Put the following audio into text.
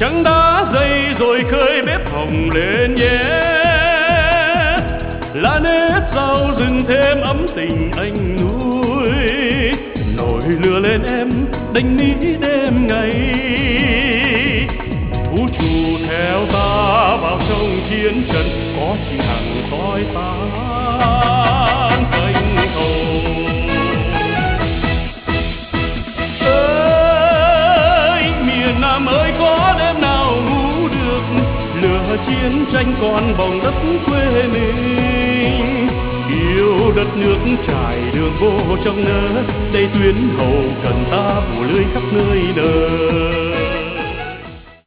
Trăng đá dày rồi khơi bếp hồng lên nhé, là nếp rau rừng thêm ấm tình anh nuôi. Nồi lửa lên em đánh mỹ đêm ngày, vũ trụ theo ta vào trong chiến trận, có chỉ hàng soi tán cánh hồng. Ơi miền Nam ơi, có đêm nào ngủ được, lửa chiến tranh còn bồng đất quê mình. Yêu đất nước trải đường vô trong nỡ, đây tuyến hậu cần ta phủ lưới khắp nơi đời.